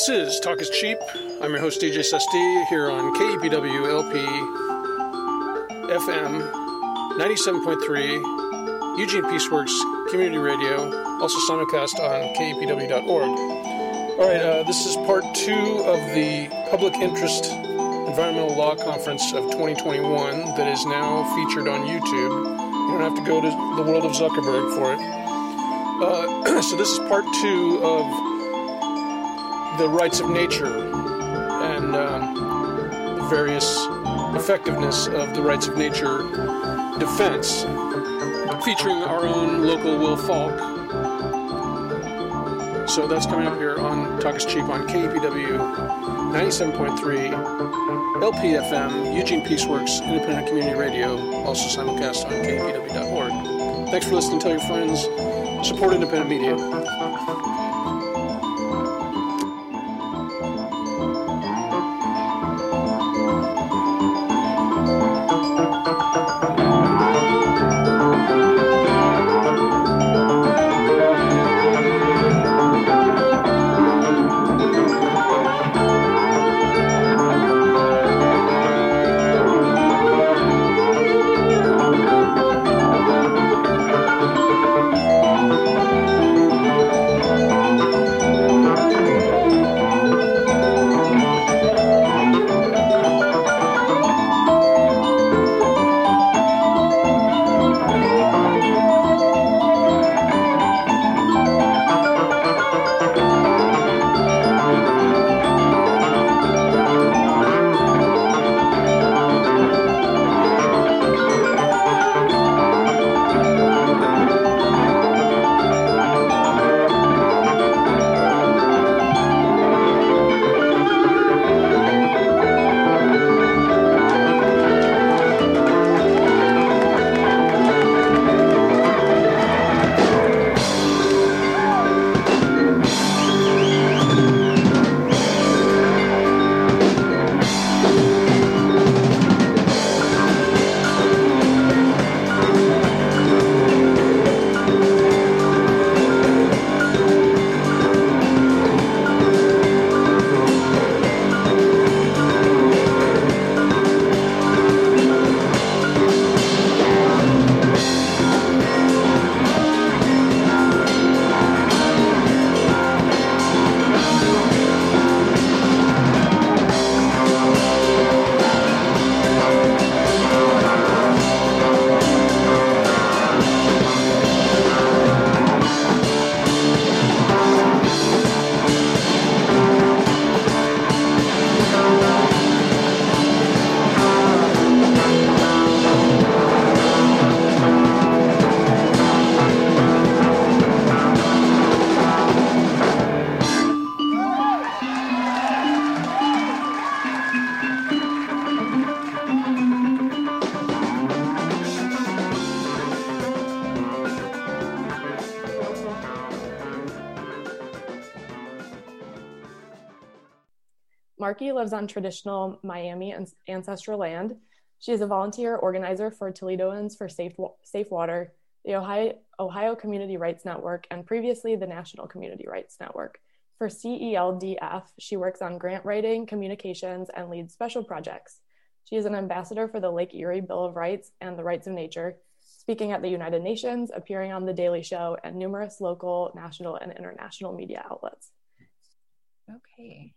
This is Talk is Cheap. I'm your host, DJ Sesti, here on KEPW LP FM 97.3, Eugene Peaceworks Community Radio, also simulcast on KEPW.org. All right, this is part 2 of the Public Interest Environmental Law Conference of 2021 that is now featured on YouTube. You don't have to go to the world of Zuckerberg for it. So this is part 2 of the rights of nature and the various effectiveness of the rights of nature defense, featuring our own local Will Falk. So that's coming up here on Talk is Cheap on KEPW 97.3 LPFM, Eugene Peaceworks Independent Community Radio, also simulcast on KEPW.org. Thanks for listening. Tell your friends. Support independent media. Marky lives on traditional Miami ancestral land. She is a volunteer organizer for Toledoans for Safe Water, the Ohio Community Rights Network, and previously the National Community Rights Network. For CELDF, she works on grant writing, communications, and leads special projects. She is an ambassador for the Lake Erie Bill of Rights and the Rights of Nature, speaking at the United Nations, appearing on The Daily Show, and numerous local, national, and international media outlets. Okay.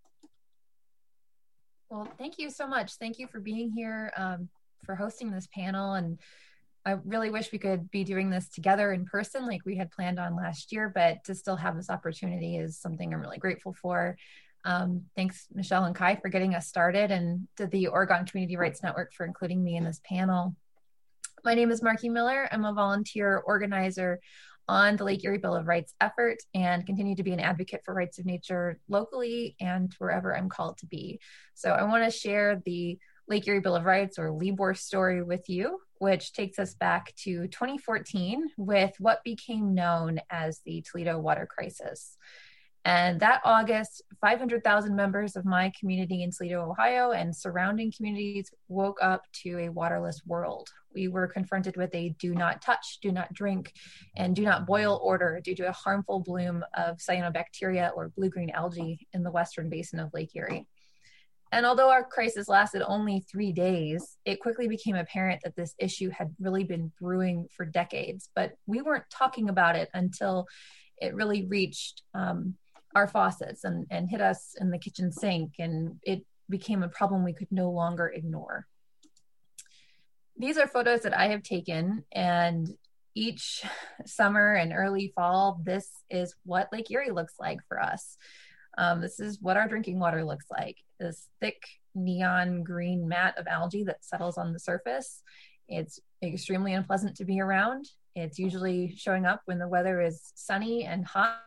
Well, thank you so much. Thank you for being here, for hosting this panel. And I really wish we could be doing this together in person like we had planned on last year, but to still have this opportunity is something I'm really grateful for. Thanks, Michelle and Kai, for getting us started, and to the Oregon Community Rights Network for including me in this panel. My name is Marky Miller. I'm a volunteer organizer on the Lake Erie Bill of Rights effort and continue to be an advocate for rights of nature locally and wherever I'm called to be. So I want to share the Lake Erie Bill of Rights, or LEBOR, story with you, which takes us back to 2014 with what became known as the Toledo water crisis. And that August, 500,000 members of my community in Toledo, Ohio, and surrounding communities woke up to a waterless world. We were confronted with a do not touch, do not drink, and do not boil order due to a harmful bloom of cyanobacteria or blue-green algae in the western basin of Lake Erie. And although our crisis lasted only 3 days, it quickly became apparent that this issue had really been brewing for decades, but we weren't talking about it until it really reached our faucets and hit us in the kitchen sink, and it became a problem we could no longer ignore. These are photos that I have taken, and each summer and early fall, this is what Lake Erie looks like for us. This is what our drinking water looks like, this thick neon green mat of algae that settles on the surface. It's extremely unpleasant to be around. It's usually showing up when the weather is sunny and hot,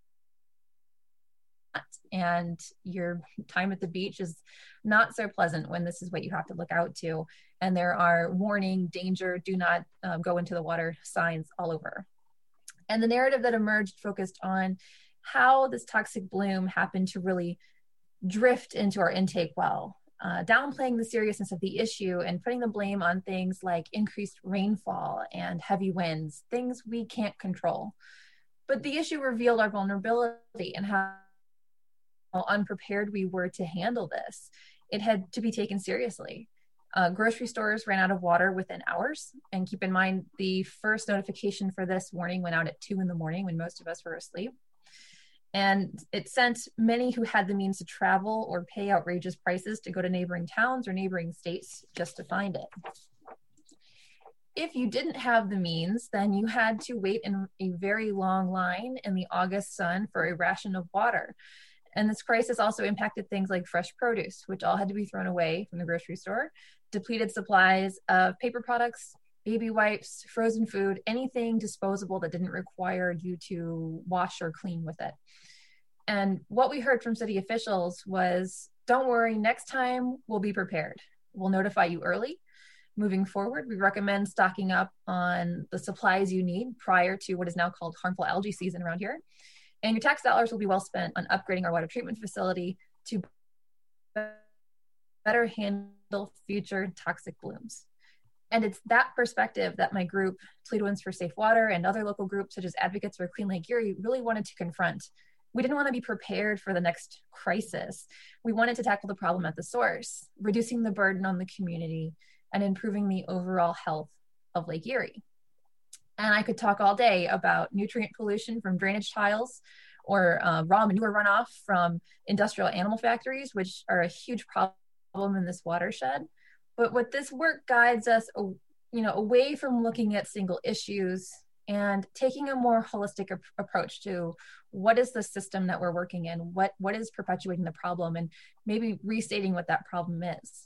and your time at the beach is not so pleasant when this is what you have to look out to. And there are warning, danger, do not go into the water signs all over. And the narrative that emerged focused on how this toxic bloom happened to really drift into our intake well, downplaying the seriousness of the issue and putting the blame on things like increased rainfall and heavy winds, things we can't control. But the issue revealed our vulnerability and how unprepared we were to handle this. It had to be taken seriously. Grocery stores ran out of water within hours. And keep in mind, the first notification for this warning went out at 2 a.m. when most of us were asleep. And it sent many who had the means to travel or pay outrageous prices to go to neighboring towns or neighboring states just to find it. If you didn't have the means, then you had to wait in a very long line in the August sun for a ration of water. And this crisis also impacted things like fresh produce, which all had to be thrown away from the grocery store, depleted supplies of paper products, baby wipes, frozen food, anything disposable that didn't require you to wash or clean with it. And what we heard from city officials was, don't worry, next time we'll be prepared. We'll notify you early. Moving forward, we recommend stocking up on the supplies you need prior to what is now called harmful algae season around here. And your tax dollars will be well spent on upgrading our water treatment facility to better handle future toxic blooms. And it's that perspective that my group, Toledoans for Safe Water, and other local groups such as Advocates for Clean Lake Erie really wanted to confront. We didn't want to be prepared for the next crisis. We wanted to tackle the problem at the source, reducing the burden on the community and improving the overall health of Lake Erie. And I could talk all day about nutrient pollution from drainage tiles or raw manure runoff from industrial animal factories, which are a huge problem in this watershed. But what this work guides us, away from looking at single issues and taking a more holistic approach to what is the system that we're working in, what is perpetuating the problem, and maybe restating what that problem is.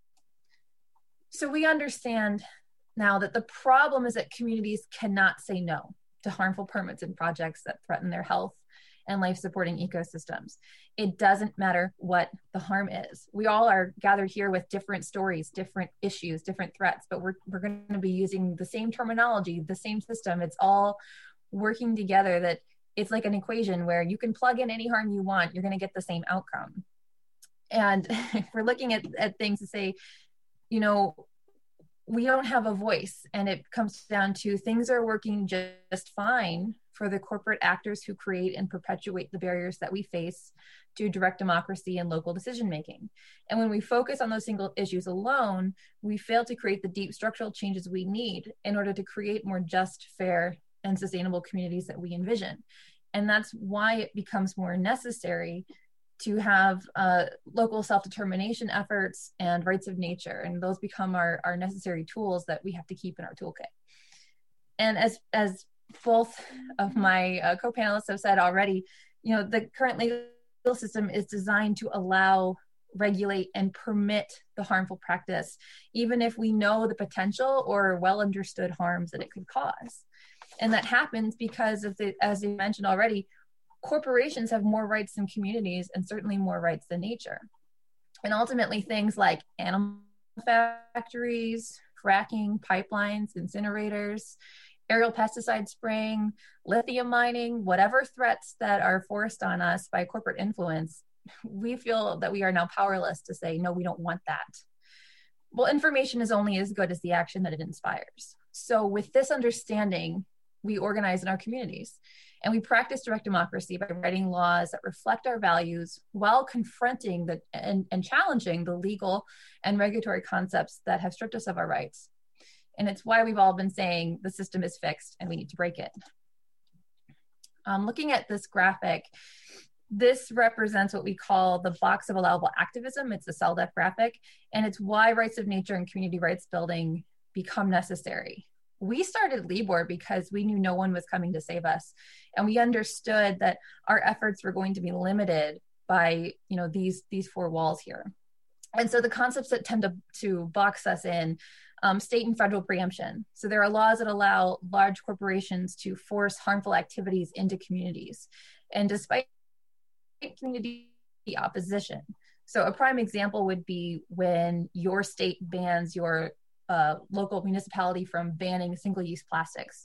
So we understand now that the problem is that communities cannot say no to harmful permits and projects that threaten their health and life-supporting ecosystems. It doesn't matter what the harm is. We all are gathered here with different stories, different issues, different threats, but we're going to be using the same terminology, the same system. It's all working together. That it's like an equation where you can plug in any harm you want, you're going to get the same outcome. And if we're looking at things to say, we don't have a voice, and it comes down to things are working just fine for the corporate actors who create and perpetuate the barriers that we face to direct democracy and local decision making. And when we focus on those single issues alone, we fail to create the deep structural changes we need in order to create more just, fair, and sustainable communities that we envision. And that's why it becomes more necessary to have local self-determination efforts and rights of nature. And those become our necessary tools that we have to keep in our toolkit. And as both of my co-panelists have said already, the current legal system is designed to allow, regulate, and permit the harmful practice, even if we know the potential or well understood harms that it could cause. And that happens because of as you mentioned already, corporations have more rights than communities, and certainly more rights than nature. And ultimately, things like animal factories, fracking, pipelines, incinerators, aerial pesticide spraying, lithium mining, whatever threats that are forced on us by corporate influence, we feel that we are now powerless to say, no, we don't want that. Well, information is only as good as the action that it inspires. So with this understanding, we organize in our communities and we practice direct democracy by writing laws that reflect our values while confronting and challenging the legal and regulatory concepts that have stripped us of our rights. And it's why we've all been saying the system is fixed and we need to break it. Looking at this graphic, this represents what we call the box of allowable activism. It's a CELDF graphic, and it's why rights of nature and community rights building become necessary. We started LIBOR because we knew no one was coming to save us. And we understood that our efforts were going to be limited by, these four walls here. And so the concepts that tend to box us in, state and federal preemption. So there are laws that allow large corporations to force harmful activities into communities. And despite community opposition. So a prime example would be when your state bans your local municipality from banning single-use plastics.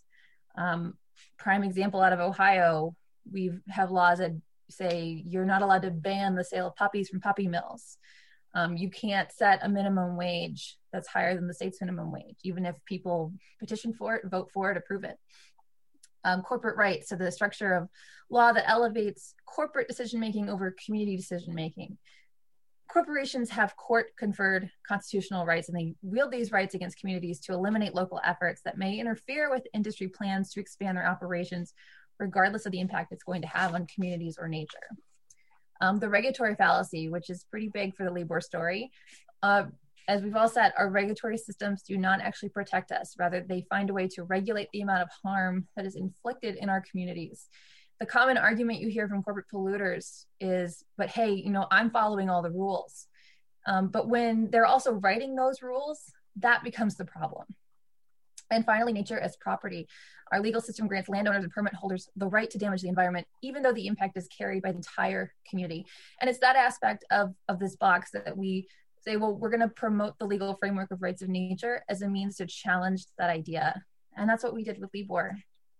Prime example out of Ohio, we have laws that say you're not allowed to ban the sale of puppies from puppy mills. You can't set a minimum wage that's higher than the state's minimum wage, even if people petition for it, vote for it, approve it. Corporate rights, so the structure of law that elevates corporate decision-making over community decision-making. Corporations have court-conferred constitutional rights, and they wield these rights against communities to eliminate local efforts that may interfere with industry plans to expand their operations, regardless of the impact it's going to have on communities or nature. The regulatory fallacy, which is pretty big for the LIBOR story. As we've all said, our regulatory systems do not actually protect us. Rather, they find a way to regulate the amount of harm that is inflicted in our communities. The common argument you hear from corporate polluters is, but hey, I'm following all the rules. But when they're also writing those rules, that becomes the problem. And finally, nature as property. Our legal system grants landowners and permit holders the right to damage the environment, even though the impact is carried by the entire community. And it's that aspect of this box that we say, well, we're going to promote the legal framework of rights of nature as a means to challenge that idea. And that's what we did with LIBOR.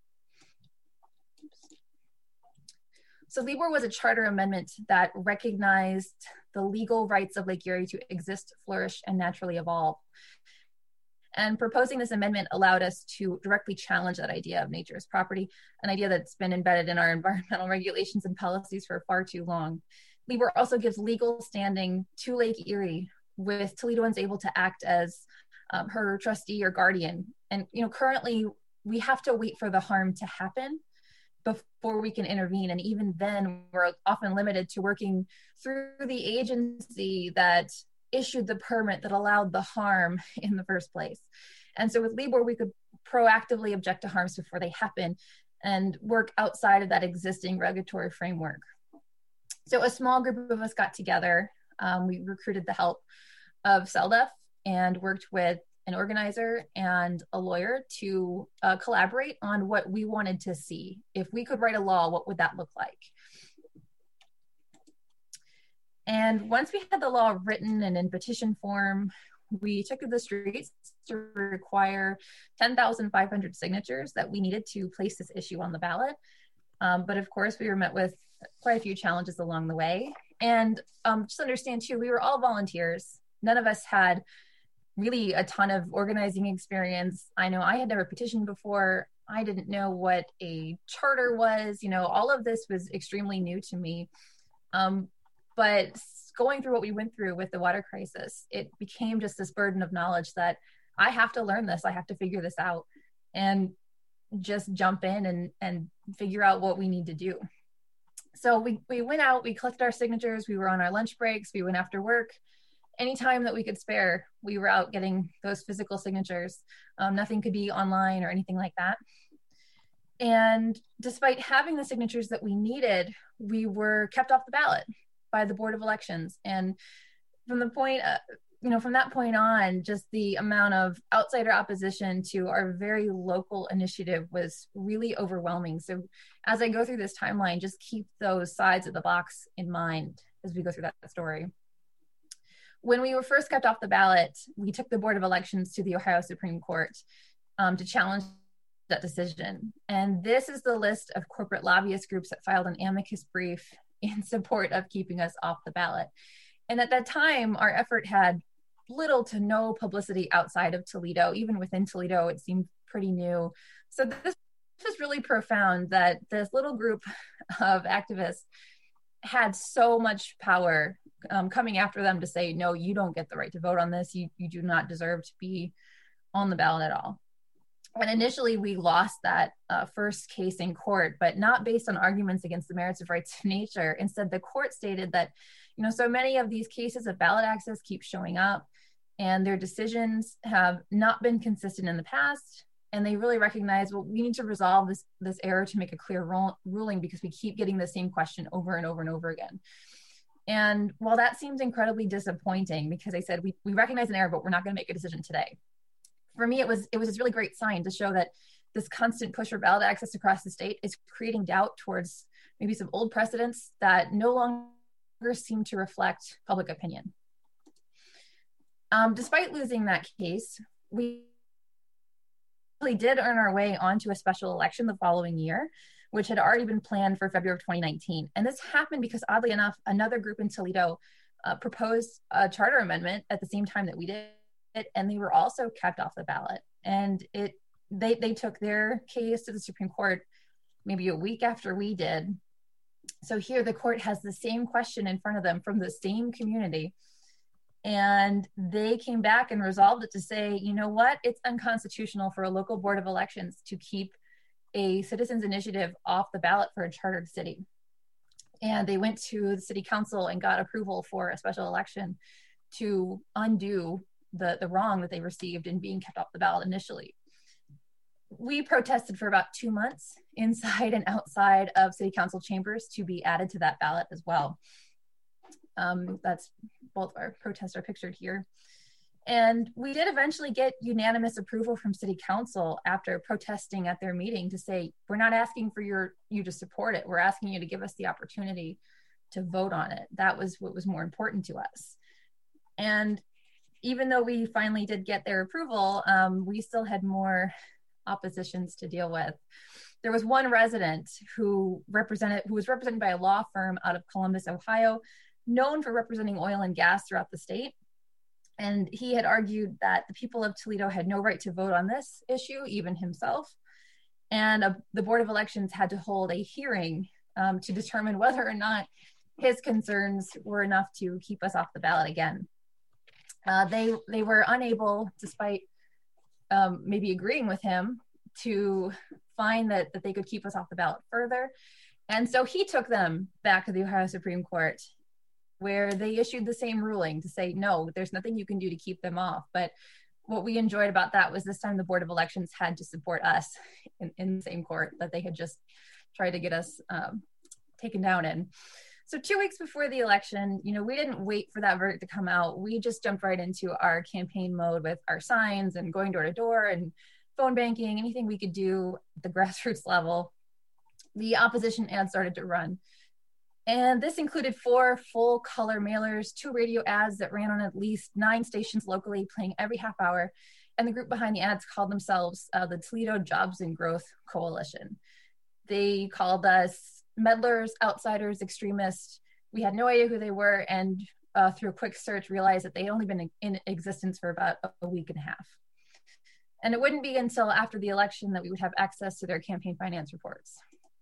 So LIBOR was a charter amendment that recognized the legal rights of Lake Erie to exist, flourish, and naturally evolve. And proposing this amendment allowed us to directly challenge that idea of nature as property, an idea that's been embedded in our environmental regulations and policies for far too long. LIBOR also gives legal standing to Lake Erie, with Toledoans able to act as her trustee or guardian. And currently we have to wait for the harm to happen before we can intervene. And even then, we're often limited to working through the agency that issued the permit that allowed the harm in the first place. And so with LIBOR, we could proactively object to harms before they happen and work outside of that existing regulatory framework. So a small group of us got together. We recruited the help of CELDF and worked with an organizer and a lawyer to collaborate on what we wanted to see. If we could write a law, what would that look like? And once we had the law written and in petition form, we took to the streets to require 10,500 signatures that we needed to place this issue on the ballot. But of course, we were met with quite a few challenges along the way. And just understand too, we were all volunteers. None of us had really a ton of organizing experience. I know I had never petitioned before. I didn't know what a charter was. All of this was extremely new to me. But going through what we went through with the water crisis, it became just this burden of knowledge that I have to learn this. I have to figure this out and just jump in and figure out what we need to do. So we went out, we collected our signatures, we were on our lunch breaks, we went after work. Any time that we could spare, we were out getting those physical signatures. Nothing could be online or anything like that. And despite having the signatures that we needed, we were kept off the ballot by the Board of Elections. And from the point, from that point on, just the amount of outsider opposition to our very local initiative was really overwhelming. So as I go through this timeline, just keep those sides of the box in mind as we go through that story. When we were first kept off the ballot, we took the Board of Elections to the Ohio Supreme Court to challenge that decision. And this is the list of corporate lobbyist groups that filed an amicus brief in support of keeping us off the ballot. And at that time, our effort had little to no publicity outside of Toledo. Even within Toledo, it seemed pretty new. So this was really profound that this little group of activists had so much power coming after them to say, no, you don't get the right to vote on this. You do not deserve to be on the ballot at all. And initially, we lost that first case in court, but not based on arguments against the merits of rights of nature. Instead, the court stated that, so many of these cases of ballot access keep showing up, and their decisions have not been consistent in the past. And they really recognize, well, we need to resolve this error to make a clear ruling, because we keep getting the same question over and over and over again. And while that seems incredibly disappointing, because they said, we recognize an error, but we're not going to make a decision today. For me, it was this really great sign to show that this constant push for ballot access across the state is creating doubt towards maybe some old precedents that no longer seem to reflect public opinion. Despite losing that case, we really did earn our way onto a special election the following year, which had already been planned for February of 2019. And this happened because, oddly enough, another group in Toledo proposed a charter amendment at the same time that we did. And they were also kept off the ballot. And they took their case to the Supreme Court maybe a week after we did. So here the court has the same question in front of them from the same community. And they came back and resolved it to say, you know what, it's unconstitutional for a local board of elections to keep a citizens initiative off the ballot for a chartered city. And they went to the city council and got approval for a special election to undo the wrong that they received in being kept off the ballot initially. We protested for about 2 months inside and outside of city council chambers to be added to that ballot as well. That's both our protests are pictured here. And we did eventually get unanimous approval from city council after protesting at their meeting to say, we're not asking for you to support it. We're asking you to give us the opportunity to vote on it. That was what was more important to us. And even though we finally did get their approval, we still had more oppositions to deal with. There was one resident who was represented by a law firm out of Columbus, Ohio, known for representing oil and gas throughout the state. And he had argued that the people of Toledo had no right to vote on this issue, even himself. And the Board of Elections had to hold a hearing to determine whether or not his concerns were enough to keep us off the ballot again. They were unable, despite maybe agreeing with him, to find that they could keep us off the ballot further. And so he took them back to the Ohio Supreme Court, where they issued the same ruling to say, no, there's nothing you can do to keep them off. But what we enjoyed about that was this time the Board of Elections had to support us in the same court that they had just tried to get us taken down in. So 2 weeks before the election, we didn't wait for that verdict to come out. We just jumped right into our campaign mode with our signs and going door to door and phone banking, anything we could do at the grassroots level. The opposition ads started to run. And this included 4 full color mailers, 2 radio ads that ran on at least 9 stations locally, playing every half hour. And the group behind the ads called themselves the Toledo Jobs and Growth Coalition. They called us meddlers, outsiders, extremists. We had no idea who they were, and through a quick search realized that they'd only been in existence for about a week and a half. And it wouldn't be until after the election that we would have access to their campaign finance reports.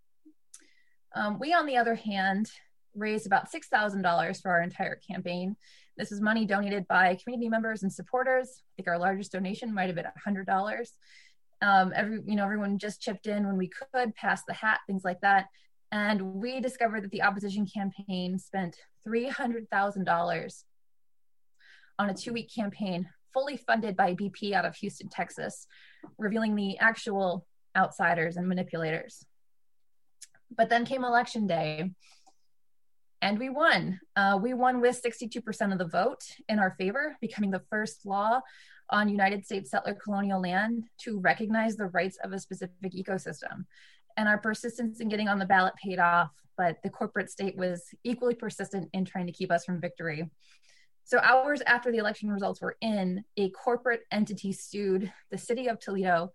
We, on the other hand, raised about $6,000 for our entire campaign. This is money donated by community members and supporters. I think our largest donation might have been $100. Everyone just chipped in when we could, pass the hat, things like that. And we discovered that the opposition campaign spent $300,000 on a 2-week campaign, fully funded by BP out of Houston, Texas, revealing the actual outsiders and manipulators. But then came election day, and we won. We won with 62% of the vote in our favor, becoming the first law on United States settler colonial land to recognize the rights of a specific ecosystem. And our persistence in getting on the ballot paid off, but the corporate state was equally persistent in trying to keep us from victory. So hours after the election results were in, a corporate entity sued the city of Toledo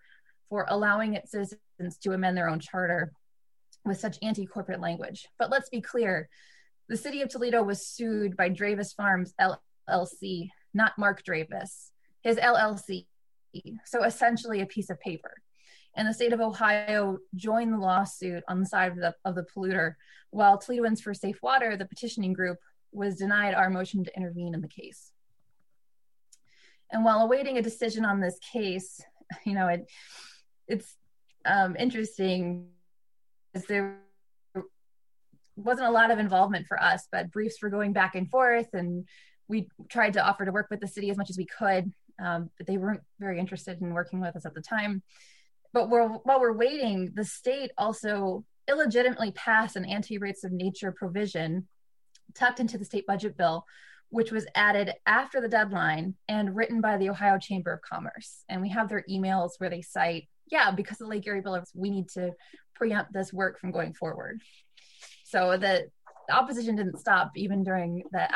for allowing its citizens to amend their own charter with such anti-corporate language. But let's be clear, the city of Toledo was sued by Dravis Farms LLC, not Mark Dravis, his LLC. So essentially a piece of paper. And the state of Ohio joined the lawsuit on the side of the polluter, while Toledoans for Safe Water, the petitioning group, was denied our motion to intervene in the case. And while awaiting a decision on this case, it's interesting, because there wasn't a lot of involvement for us, but briefs were going back and forth, and we tried to offer to work with the city as much as we could, but they weren't very interested in working with us at the time. But while we're waiting, the state also illegitimately passed an anti-rates of nature provision tucked into the state budget bill, which was added after the deadline and written by the Ohio Chamber of Commerce. And we have their emails where they cite, because of the Lake Erie Bill, we need to preempt this work from going forward. So the opposition didn't stop even during the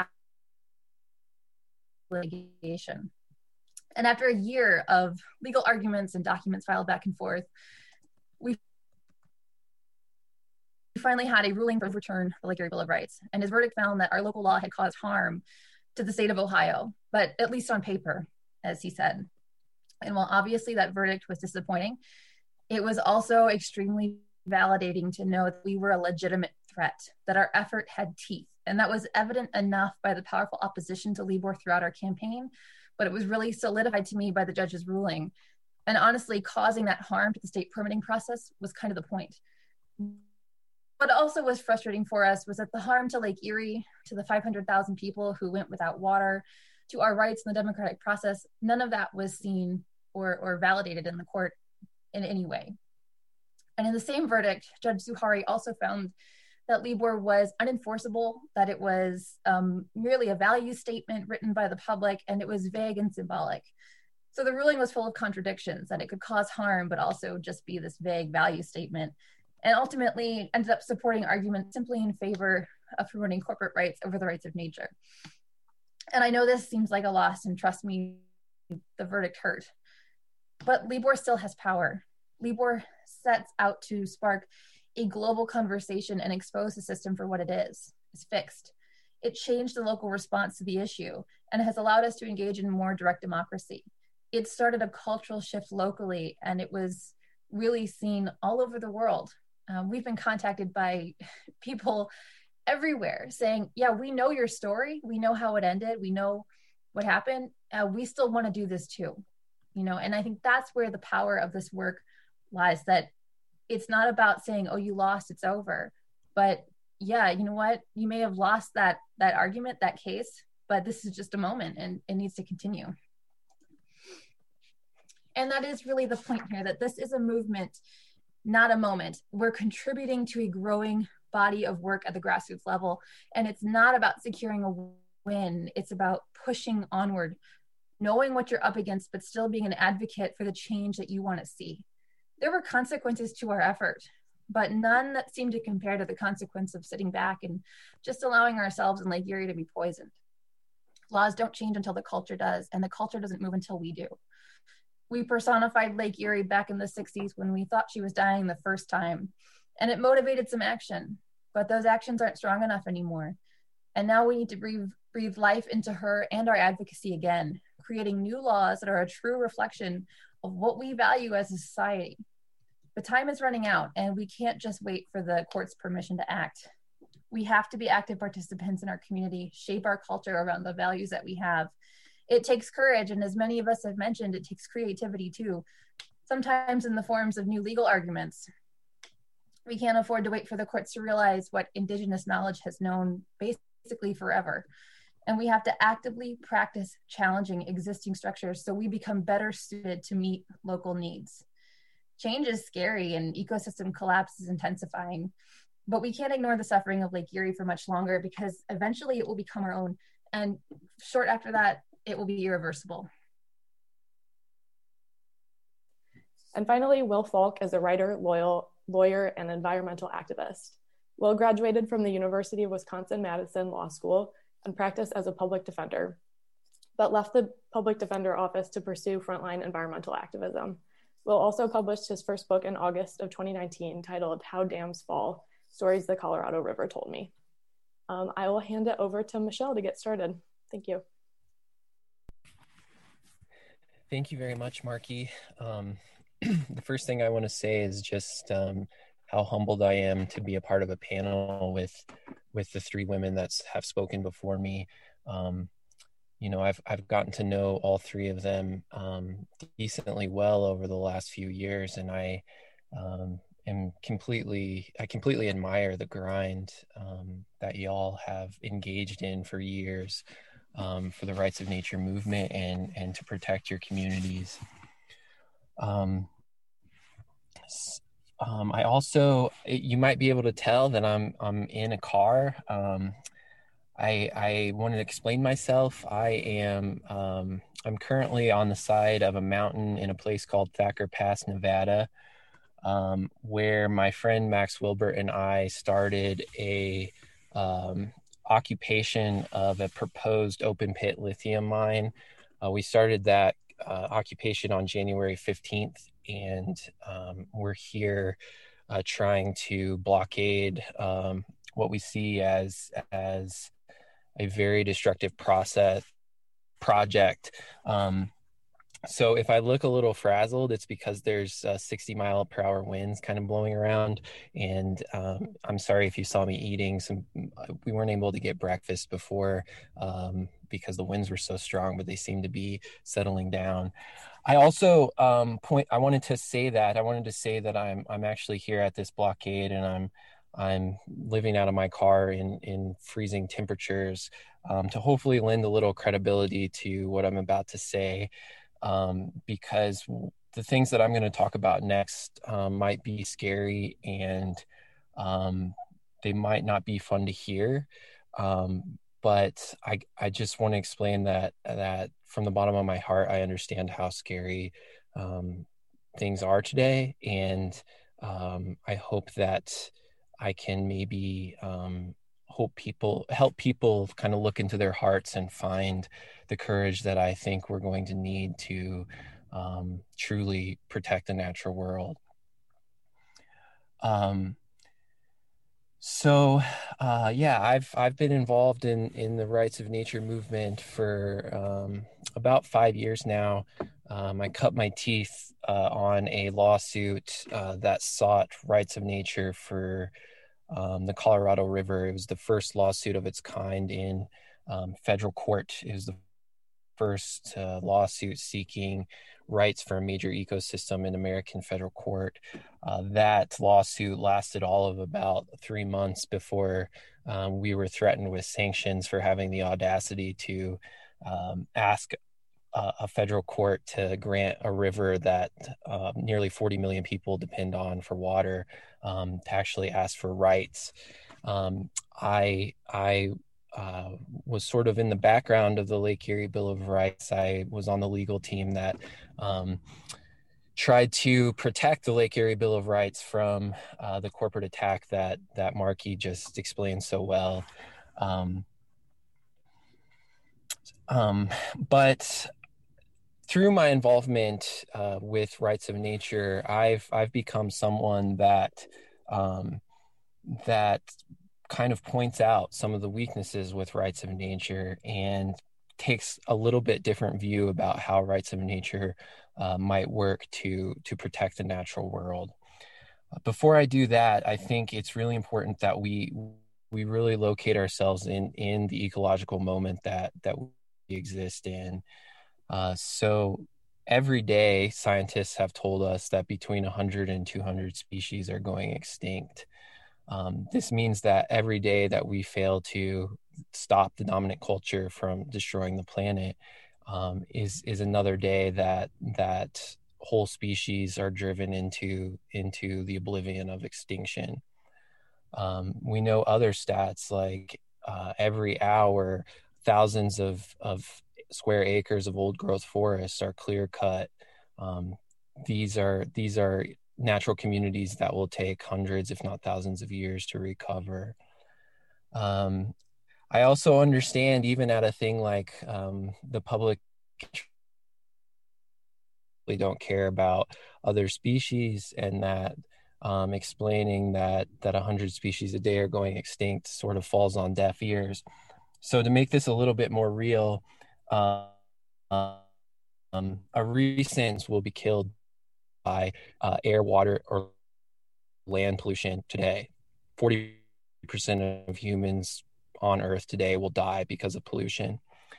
litigation. And after a year of legal arguments and documents filed back and forth, we finally had a ruling to overturn the Lake Erie Bill of Rights. And his verdict found that our local law had caused harm to the state of Ohio, but at least on paper, as he said. And while obviously that verdict was disappointing, it was also extremely validating to know that we were a legitimate threat, that our effort had teeth. And that was evident enough by the powerful opposition to Libor throughout our campaign, but it was really solidified to me by the judge's ruling. And honestly, causing that harm to the state permitting process was kind of the point. What also was frustrating for us was that the harm to Lake Erie, to the 500,000 people who went without water, to our rights in the democratic process, none of that was seen or validated in the court in any way. And in the same verdict, Judge Zuhari also found that Libor was unenforceable, that it was merely a value statement written by the public, and it was vague and symbolic. So the ruling was full of contradictions, that it could cause harm, but also just be this vague value statement, and ultimately ended up supporting arguments simply in favor of promoting corporate rights over the rights of nature. And I know this seems like a loss, and trust me, the verdict hurt. But Libor still has power. Libor sets out to spark a global conversation and expose the system for what it is. It's fixed. It changed the local response to the issue and has allowed us to engage in more direct democracy. It started a cultural shift locally, and it was really seen all over the world. We've been contacted by people everywhere saying, we know your story. We know how it ended. We know what happened. We still want to do this too. And I think that's where the power of this work lies, that it's not about saying, oh, you lost, it's over. But you know what? You may have lost that argument, that case, but this is just a moment and it needs to continue. And that is really the point here, that this is a movement, not a moment. We're contributing to a growing body of work at the grassroots level. And it's not about securing a win. It's about pushing onward, knowing what you're up against, but still being an advocate for the change that you want to see. There were consequences to our effort, but none that seemed to compare to the consequence of sitting back and just allowing ourselves in Lake Erie to be poisoned. Laws don't change until the culture does, and the culture doesn't move until we do. We personified Lake Erie back in the 60s when we thought she was dying the first time, and it motivated some action, but those actions aren't strong enough anymore. And now we need to breathe life into her and our advocacy again, creating new laws that are a true reflection of what we value as a society. But time is running out, and we can't just wait for the court's permission to act. We have to be active participants in our community, shape our culture around the values that we have. It takes courage, and as many of us have mentioned, it takes creativity too, sometimes in the forms of new legal arguments. We can't afford to wait for the courts to realize what Indigenous knowledge has known basically forever. And we have to actively practice challenging existing structures so we become better suited to meet local needs. Change is scary and ecosystem collapse is intensifying, but we can't ignore the suffering of Lake Erie for much longer, because eventually it will become our own. And short after that, it will be irreversible. And finally, Will Falk is a writer, lawyer, and environmental activist. Will graduated from the University of Wisconsin-Madison Law School and practiced as a public defender, but left the public defender office to pursue frontline environmental activism. Will also published his first book in August of 2019 titled How Dams Fall, Stories the Colorado River Told Me. I will hand it over to Michelle to get started. Thank you. Thank you very much, Marky. The first thing I want to say is just how humbled I am to be a part of a panel with the three women that have spoken before me. You know, I've gotten to know all three of them decently well over the last few years, and I completely admire the grind that y'all have engaged in for years for the rights of nature movement and to protect your communities. I also, you might be able to tell that I'm in a car. I wanted to explain myself. I'm currently on the side of a mountain in a place called Thacker Pass, Nevada, where my friend Max Wilbert and I started a occupation of a proposed open pit lithium mine. We started that occupation on January 15th, and we're here trying to blockade what we see as a very destructive project. So if I look a little frazzled, it's because there's 60-mile-per-hour winds kind of blowing around. And I'm sorry if you saw me eating we weren't able to get breakfast before because the winds were so strong, but they seem to be settling down. I also I wanted to say that I'm actually here at this blockade, and I'm living out of my car in freezing temperatures to hopefully lend a little credibility to what I'm about to say. Because the things that I'm going to talk about next might be scary, and they might not be fun to hear. But I just want to explain that from the bottom of my heart, I understand how scary things are today. And I hope that I can maybe help people kind of look into their hearts and find the courage that I think we're going to need to truly protect the natural world. I've been involved in the rights of nature movement for about 5 years now. I cut my teeth on a lawsuit that sought rights of nature for the Colorado River. It was the first lawsuit of its kind in federal court. It was the first lawsuit seeking rights for a major ecosystem in American federal court. That lawsuit lasted all of about 3 months before we were threatened with sanctions for having the audacity to ask a federal court to grant a river that nearly 40 million people depend on for water, to actually ask for rights. I was sort of in the background of the Lake Erie Bill of Rights. I was on the legal team that tried to protect the Lake Erie Bill of Rights from the corporate attack that Marky just explained so well. But through my involvement with rights of nature, I've become someone that kind of points out some of the weaknesses with rights of nature and takes a little bit different view about how rights of nature might work to protect the natural world. Before I do that, I think it's really important that we really locate ourselves in the ecological moment that we exist in. So every day, scientists have told us that between 100 and 200 species are going extinct. This means that every day that we fail to stop the dominant culture from destroying the planet is another day that whole species are driven into the oblivion of extinction. We know other stats like every hour, thousands of square acres of old growth forests are clear cut. These are natural communities that will take hundreds, if not thousands of years to recover. I also understand, even at a thing like the public don't care about other species, and that explaining that 100 species a day are going extinct sort of falls on deaf ears. So to make this a little bit more real, a recent will be killed by air, water, or land pollution today. 40% of humans on Earth today will die because of pollution.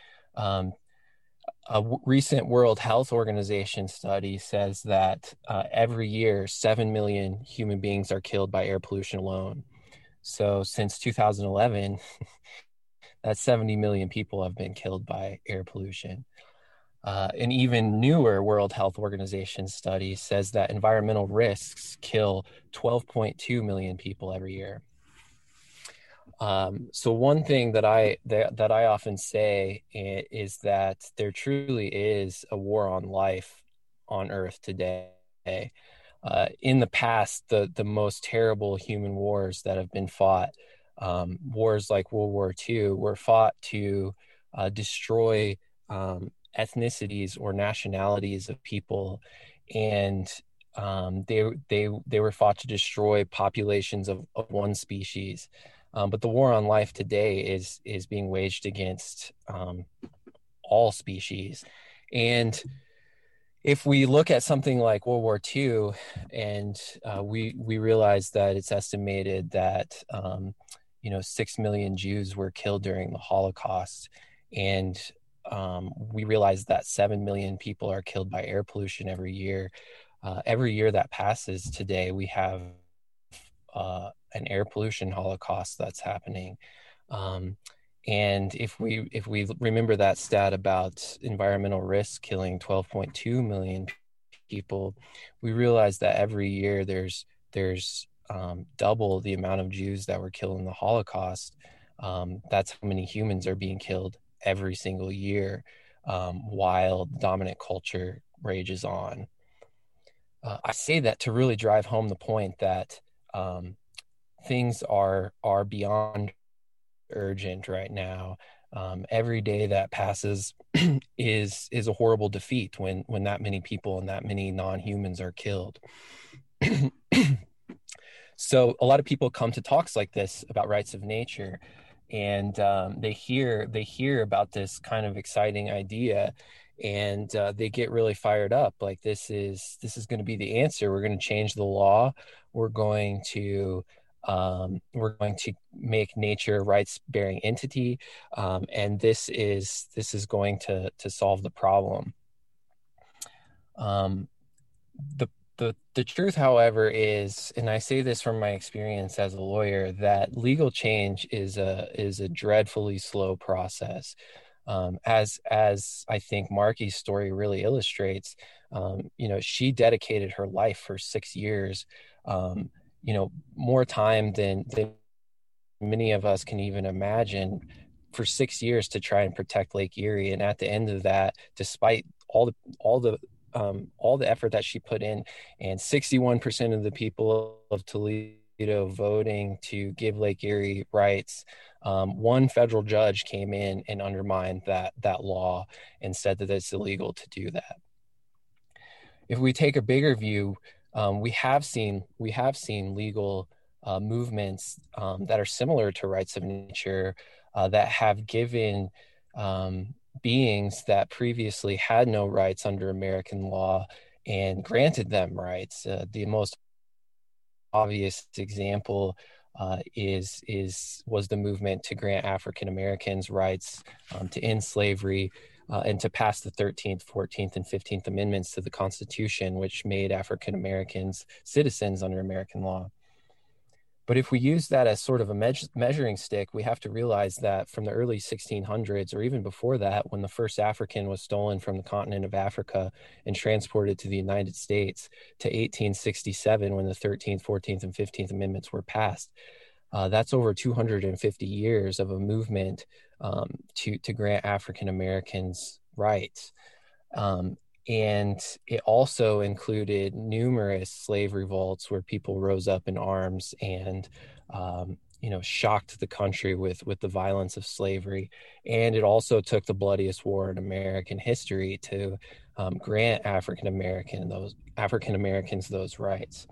A recent World Health Organization study says that every year, 7 million human beings are killed by air pollution alone. So since 2011, that's 70 million people have been killed by air pollution. An even newer World Health Organization study says that environmental risks kill 12.2 million people every year. So one thing that I often say is that there truly is a war on life on Earth today. In the past, the most terrible human wars that have been fought, wars like World War II, were fought to destroy ethnicities or nationalities of people, and they were fought to destroy populations of one species. But the war on life today is being waged against all species. And if we look at something like World War II, and we realize that it's estimated that 6 million Jews were killed during the Holocaust, and we realize that 7 million people are killed by air pollution every year. Every year that passes today, we have an air pollution holocaust that's happening. And if we remember that stat about environmental risk killing 12.2 million people, we realize that every year there's double the amount of Jews that were killed in the Holocaust. That's how many humans are being killed every single year, while dominant culture rages on. I say that to really drive home the point that things are beyond urgent right now. Every day that passes is a horrible defeat when that many people and that many non-humans are killed. So a lot of people come to talks like this about rights of nature, and they hear about this kind of exciting idea, and they get really fired up. Like, this is going to be the answer. We're going to change the law. We're going to make nature a rights-bearing entity, and this is going to solve the problem. The truth, however, is, and I say this from my experience as a lawyer, that legal change is a dreadfully slow process. As I think Marky's story really illustrates, she dedicated her life for 6 years, more time than many of us can even imagine, for 6 years to try and protect Lake Erie. And at the end of that, despite all the effort that she put in, and 61% of the people of Toledo voting to give Lake Erie rights, one federal judge came in and undermined that law and said that it's illegal to do that. If we take a bigger view, we have seen legal movements that are similar to rights of nature, that have given beings that previously had no rights under American law and granted them rights. The most obvious example was the movement to grant African Americans rights to end slavery, and to pass the 13th, 14th, and 15th Amendments to the Constitution, which made African Americans citizens under American law. But if we use that as sort of a measuring stick, we have to realize that from the early 1600s, or even before that, when the first African was stolen from the continent of Africa and transported to the United States, to 1867, when the 13th, 14th, and 15th Amendments were passed, that's over 250 years of a movement to grant African Americans rights. And it also included numerous slave revolts where people rose up in arms and, shocked the country with the violence of slavery. And it also took the bloodiest war in American history to grant African Americans those rights.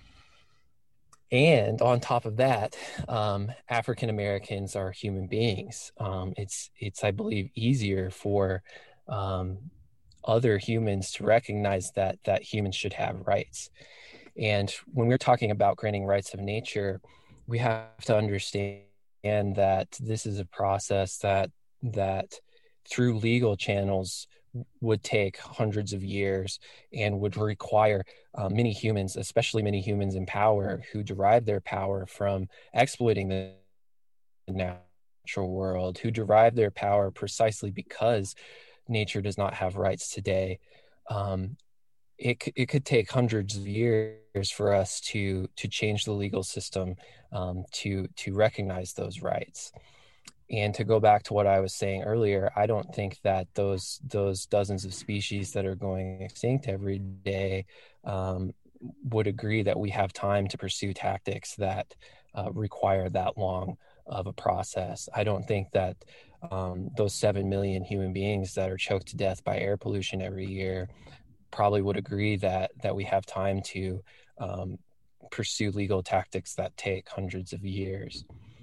And on top of that, African Americans are human beings. It's I believe easier for other humans to recognize that humans should have rights. And when we're talking about granting rights of nature, we have to understand that this is a process that through legal channels would take hundreds of years and would require many humans, especially many humans in power, who derive their power from exploiting the natural world, who derive their power precisely because nature does not have rights today. It could take hundreds of years for us to change the legal system to recognize those rights. And to go back to what I was saying earlier, I don't think that those dozens of species that are going extinct every day would agree that we have time to pursue tactics that require that long of a process. I don't think that those 7 million human beings that are choked to death by air pollution every year probably would agree that we have time to pursue legal tactics that take hundreds of years.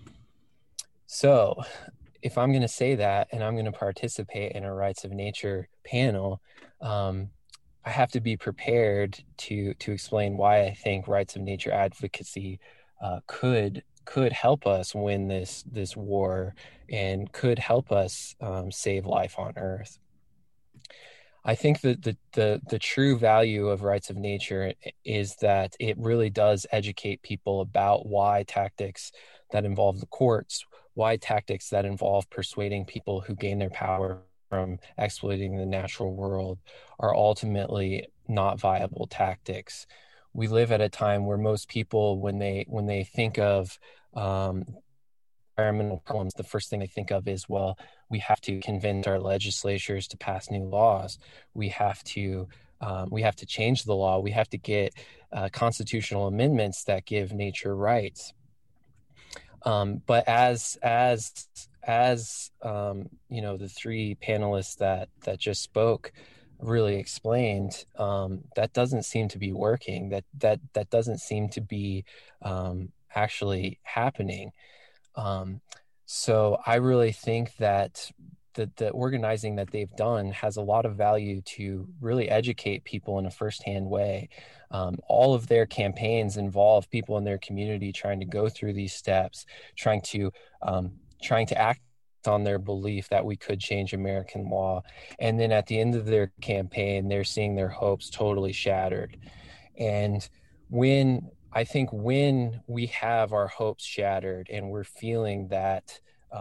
So if I'm going to say that and I'm going to participate in a Rights of Nature panel, I have to be prepared to explain why I think rights of nature advocacy could help us win this war and could help us save life on Earth. I think that the true value of rights of nature is that it really does educate people about why tactics that involve the courts, why tactics that involve persuading people who gain their power from exploiting the natural world are ultimately not viable tactics. We live at a time where most people, when they think of environmental problems, the first thing they think of is, well, we have to convince our legislatures to pass new laws. We have to change the law. We have to get constitutional amendments that give nature rights. But as the three panelists that just spoke really explained, that doesn't seem to be working. That doesn't seem to be actually happening. So I really think that the organizing that they've done has a lot of value to really educate people in a firsthand way. All of their campaigns involve people in their community trying to go through these steps, trying to act on their belief that we could change American law. And then at the end of their campaign, they're seeing their hopes totally shattered. And when we have our hopes shattered and we're feeling that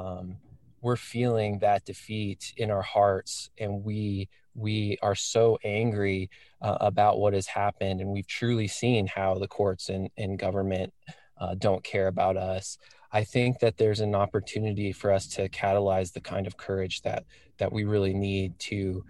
defeat in our hearts, and we are so angry about what has happened, and we've truly seen how the courts and government don't care about us, I think that there's an opportunity for us to catalyze the kind of courage that we really need to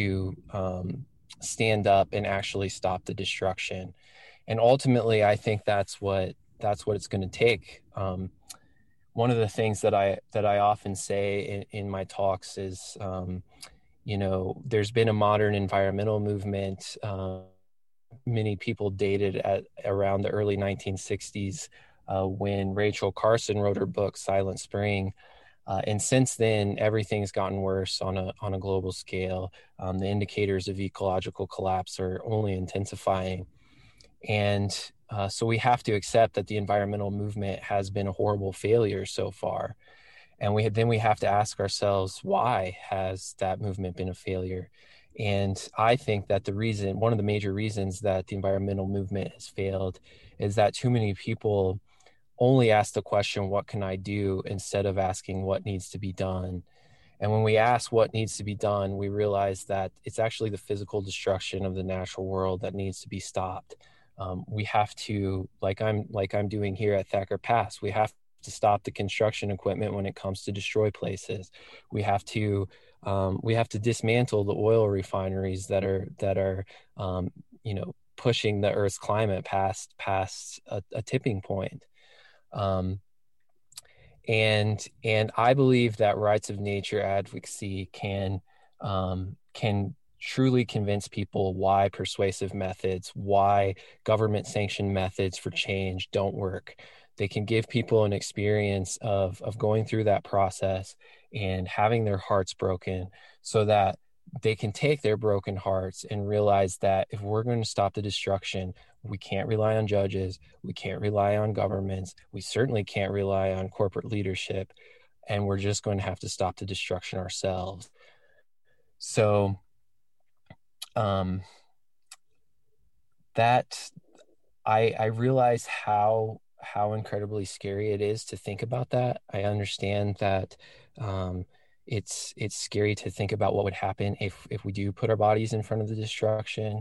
stand up and actually stop the destruction. And ultimately, I think that's what it's going to take. One of the things that I often say in my talks is, there's been a modern environmental movement. Many people dated at around the early 1960s when Rachel Carson wrote her book Silent Spring. And since then, everything's gotten worse on a global scale. The indicators of ecological collapse are only intensifying. And so we have to accept that the environmental movement has been a horrible failure so far. And we have to ask ourselves, why has that movement been a failure? And I think that one of the major reasons that the environmental movement has failed is that too many people only ask the question, what can I do, instead of asking what needs to be done. And when we ask what needs to be done, we realize that it's actually the physical destruction of the natural world that needs to be stopped. We have to, like I'm doing here at Thacker Pass, we have to stop the construction equipment when it comes to destroy places. We have to dismantle the oil refineries that are pushing the Earth's climate past a tipping point. And I believe that rights of nature advocacy can truly convince people why persuasive methods, why government sanctioned methods for change don't work. They can give people an experience of going through that process and having their hearts broken, so that they can take their broken hearts and realize that if we're going to stop the destruction, we can't rely on judges, we can't rely on governments, we certainly can't rely on corporate leadership, and we're just going to have to stop the destruction ourselves. So that I realize how incredibly scary it is to think about that. I understand that it's scary to think about what would happen if we do put our bodies in front of the destruction.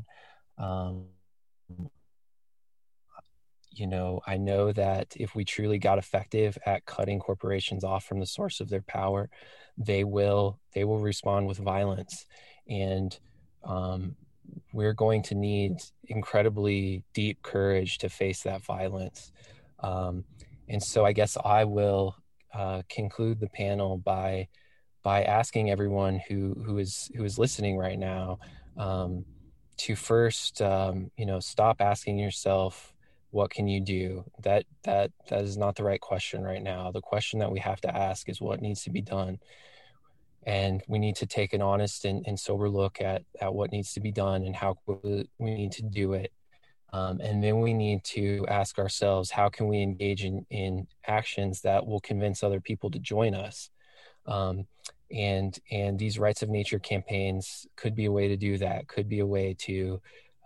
I know that if we truly got effective at cutting corporations off from the source of their power, they will respond with violence. And we're going to need incredibly deep courage to face that violence. And so I guess I will conclude the panel by asking everyone who is listening right now to first, stop asking yourself, what can you do? That is not the right question right now. The question that we have to ask is what needs to be done. And we need to take an honest and sober look at what needs to be done and how we need to do it. And then we need to ask ourselves, how can we engage in actions that will convince other people to join us? And these rights of nature campaigns could be a way to do that, could be a way to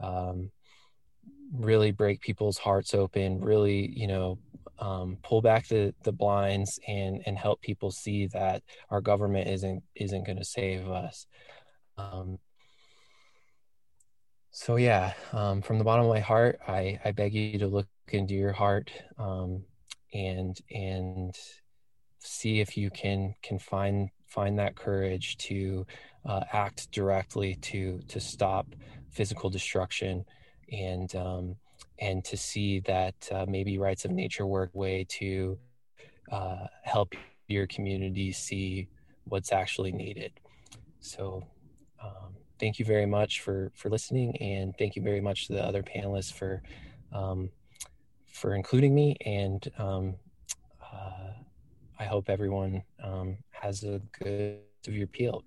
really break people's hearts open, really, pull back the blinds and help people see that our government isn't going to save us. So yeah, from the bottom of my heart, I beg you to look into your heart and see if you can find that courage to act directly to stop physical destruction, and to see that maybe rights of nature work way to help your community see what's actually needed. So thank you very much for listening, and thank you very much to the other panelists for including me, and I hope everyone has a good of your Peelk.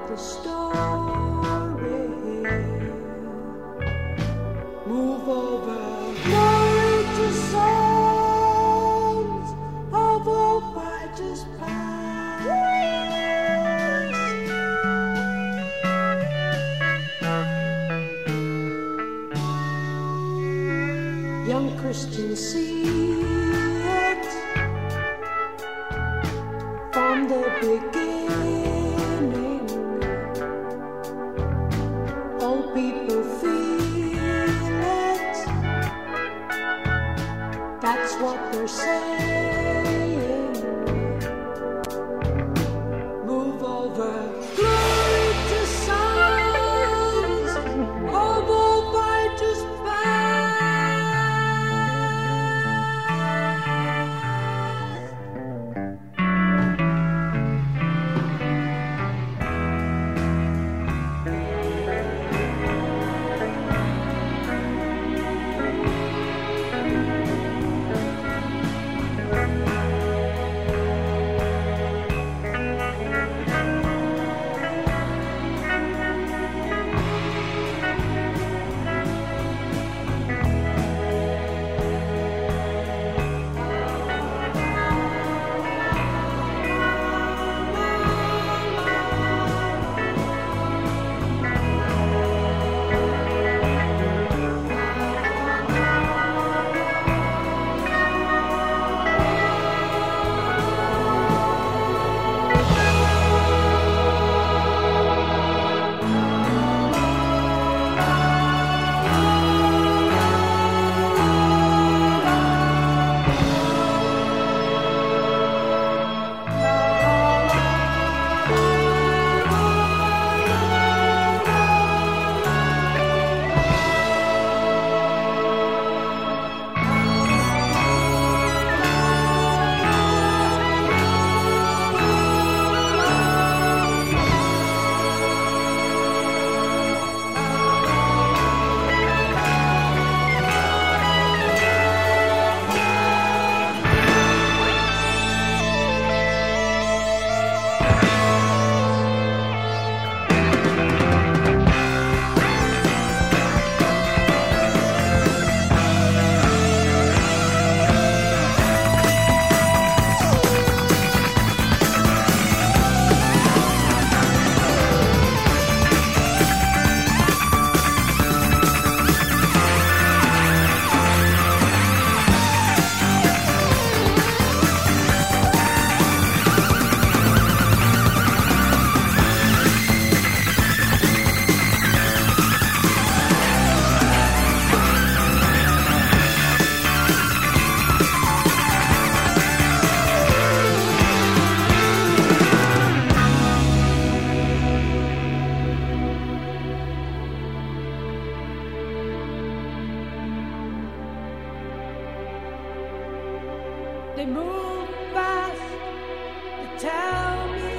the story. Move over, glory to songs of hope I just passed. Young Christians see it from the beginning. All people feel it. That's what they're saying. Move over, glory to songs of hope I just They move fast to tell me,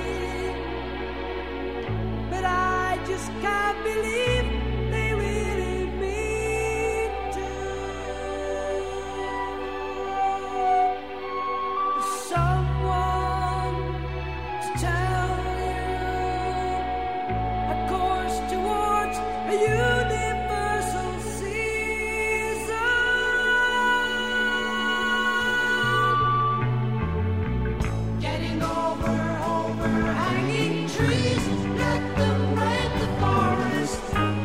but I just can't believe they really mean to. Someone to tell you a course towards a universal season. Getting over overhanging trees, let them rent the forest.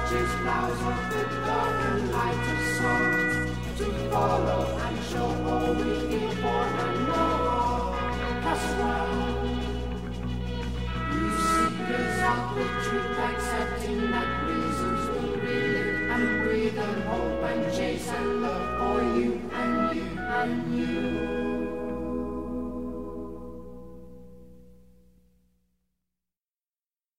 torches, flowers of the dark and light of souls to follow and show all we live for and know of. That's why you seekers of the truth, accepting that reasons will breathe and breathe and hope and chase and love for you.